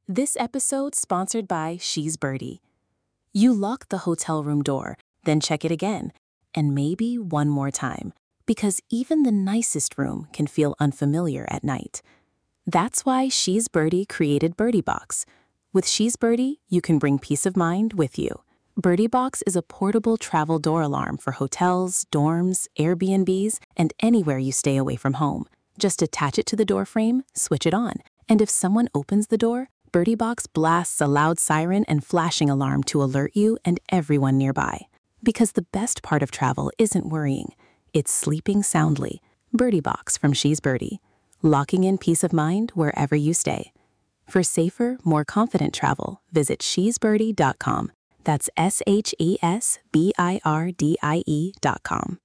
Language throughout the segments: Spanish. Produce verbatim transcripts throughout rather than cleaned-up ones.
This episode sponsored by She's Birdie. You lock the hotel room door, then check it again, and maybe one more time, because even the nicest room can feel unfamiliar at night. That's why She's Birdie created Birdie Box. With She's Birdie, you can bring peace of mind with you. Birdie Box is a portable travel door alarm for hotels, dorms, Airbnbs, and anywhere you stay away from home. Just attach it to the door frame, switch it on, and if someone opens the door, Birdie Box blasts a loud siren and flashing alarm to alert you and everyone nearby. Because the best part of travel isn't worrying, it's sleeping soundly. Birdie Box from She's Birdie, locking in peace of mind wherever you stay. For safer, more confident travel, visit she's birdie dot com. That's S H E S B I R D I E dot com.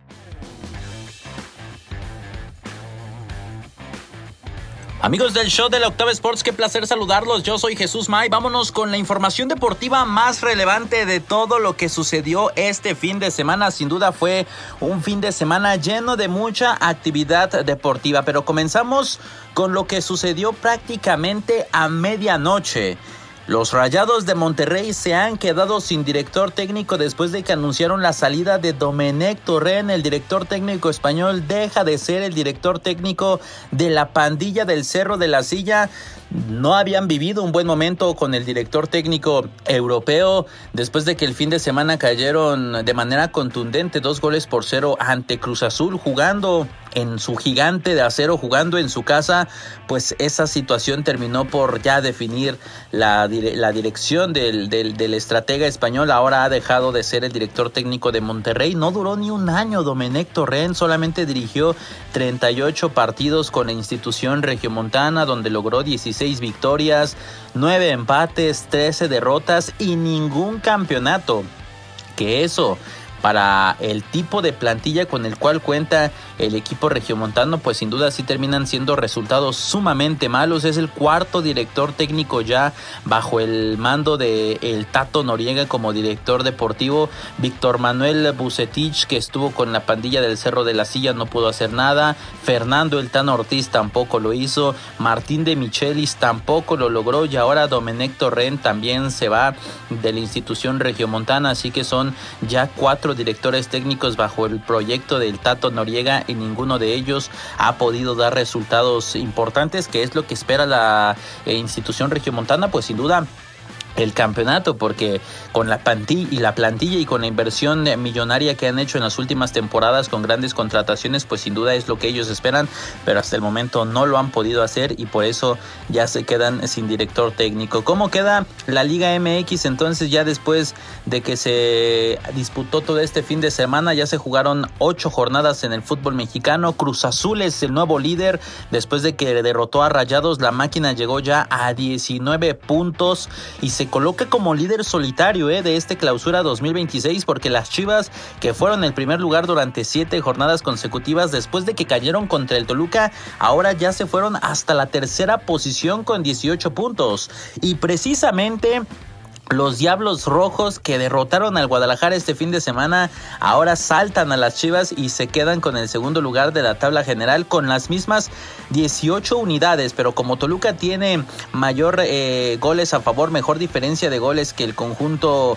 Amigos del show de la Octava Sports, qué placer saludarlos. Yo soy Jesús May. Vámonos con la información deportiva más relevante de todo lo que sucedió este fin de semana. Sin duda fue un fin de semana lleno de mucha actividad deportiva, pero comenzamos con lo que sucedió prácticamente a medianoche. Los Rayados de Monterrey se han quedado sin director técnico después de que anunciaron la salida de Domenech Torrent. El director técnico español deja de ser el director técnico de la pandilla del Cerro de la Silla. No habían vivido un buen momento con el director técnico europeo después de que el fin de semana cayeron de manera contundente dos goles por cero ante Cruz Azul, jugando en su gigante de acero, jugando en su casa. Pues esa situación terminó por ya definir la, la dirección del, del, del estratega español. Ahora ha dejado de ser el director técnico de Monterrey. No duró ni un año Domenech Torrent, solamente dirigió treinta y ocho partidos con la institución regiomontana, donde logró dieciséis victorias, nueve empates, trece derrotas y ningún campeonato. Que eso, para el tipo de plantilla con el cual cuenta el equipo regiomontano, pues sin duda sí terminan siendo resultados sumamente malos. Es el cuarto director técnico ya bajo el mando de el Tato Noriega como director deportivo. Víctor Manuel Bucetich, que estuvo con la pandilla del Cerro de la Silla, no pudo hacer nada. Fernando El Tano Ortiz tampoco lo hizo. Martín de Michelis tampoco lo logró. Y ahora Domenech Torrent también se va de la institución regiomontana. Así que son ya cuatro directores técnicos bajo el proyecto del Tato Noriega y ninguno de ellos ha podido dar resultados importantes, que es lo que espera la eh, institución regiomontana. Pues sin duda el campeonato, porque con la plantilla y la plantilla y con la inversión millonaria que han hecho en las últimas temporadas con grandes contrataciones, pues sin duda es lo que ellos esperan, pero hasta el momento no lo han podido hacer y por eso ya se quedan sin director técnico. ¿Cómo queda la Liga M X entonces ya después de que se disputó todo este fin de semana? Ya se jugaron ocho jornadas en el fútbol mexicano. Cruz Azul es el nuevo líder después de que derrotó a Rayados. La máquina llegó ya a diecinueve puntos y se Se coloca como líder solitario eh, de este clausura dos mil veintiséis, porque las Chivas, que fueron el primer lugar durante siete jornadas consecutivas después de que cayeron contra el Toluca, ahora ya se fueron hasta la tercera posición con dieciocho puntos. Y precisamente los Diablos Rojos, que derrotaron al Guadalajara este fin de semana, ahora saltan a las Chivas y se quedan con el segundo lugar de la tabla general con las mismas dieciocho unidades, pero como Toluca tiene mayor eh, goles a favor, mejor diferencia de goles que el conjunto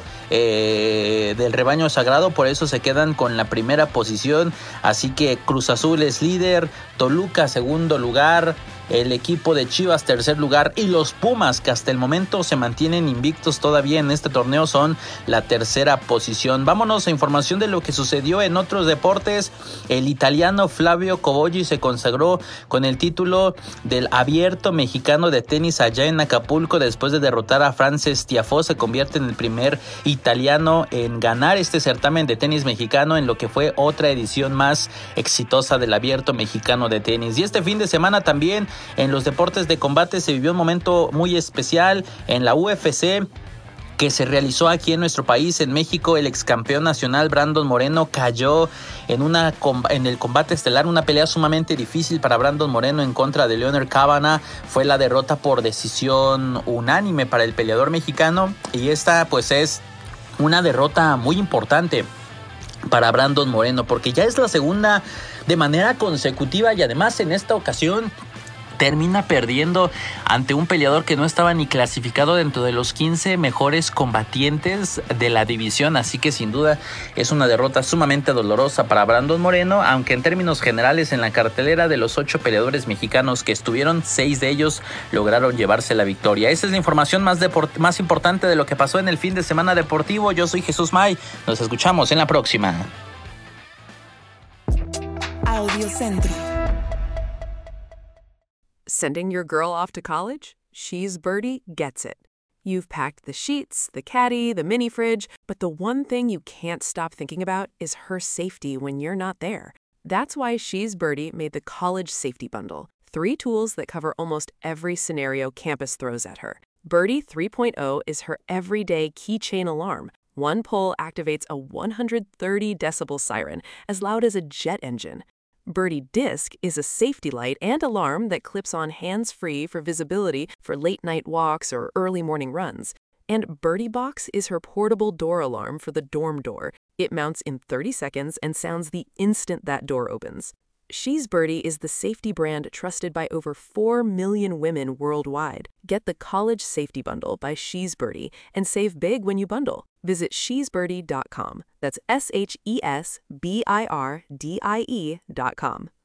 eh, del rebaño sagrado, por eso se quedan con la primera posición. Así que Cruz Azul es líder, Toluca segundo lugar, el equipo de Chivas tercer lugar y los Pumas, que hasta el momento se mantienen invictos todavía en este torneo, son la tercera posición. Vámonos a información de lo que sucedió en otros deportes. El italiano Flavio Cobolli se consagró con el título del Abierto Mexicano de tenis allá en Acapulco después de derrotar a Frances Tiafoe. Se convierte en el primer italiano en ganar este certamen de tenis mexicano, en lo que fue otra edición más exitosa del Abierto Mexicano de tenis. Y este fin de semana también en los deportes de combate se vivió un momento muy especial en la U F C que se realizó aquí en nuestro país, en México. El ex campeón nacional Brandon Moreno cayó en, una, en el combate estelar, una pelea sumamente difícil para Brandon Moreno en contra de Leonard Cavana. Fue la derrota por decisión unánime para el peleador mexicano, y esta pues es una derrota muy importante para Brandon Moreno, porque ya es la segunda de manera consecutiva, y además en esta ocasión termina perdiendo ante un peleador que no estaba ni clasificado dentro de los quince mejores combatientes de la división, así que sin duda es una derrota sumamente dolorosa para Brandon Moreno, aunque en términos generales en la cartelera de los ocho peleadores mexicanos que estuvieron, seis de ellos lograron llevarse la victoria. Esa es la información más, deport- más importante de lo que pasó en el fin de semana deportivo. Yo soy Jesús May, nos escuchamos en la próxima. Audio Centro. Sending your girl off to college? She's Birdie gets it. You've packed the sheets, the caddy, the mini fridge, but the one thing you can't stop thinking about is her safety when you're not there. That's why She's Birdie made the College Safety Bundle. Three tools that cover almost every scenario campus throws at her. Birdie three point oh is her everyday keychain alarm. One pull activates a one hundred thirty decibel siren as loud as a jet engine. Birdie Disc is a safety light and alarm that clips on hands-free for visibility for late-night walks or early morning runs. And Birdie Box is her portable door alarm for the dorm door. It mounts in thirty seconds and sounds the instant that door opens. She's Birdie is the safety brand trusted by over four million women worldwide. Get the College Safety Bundle by She's Birdie and save big when you bundle. Visit she's birdie dot com. That's S H E S B I R D I E dot com.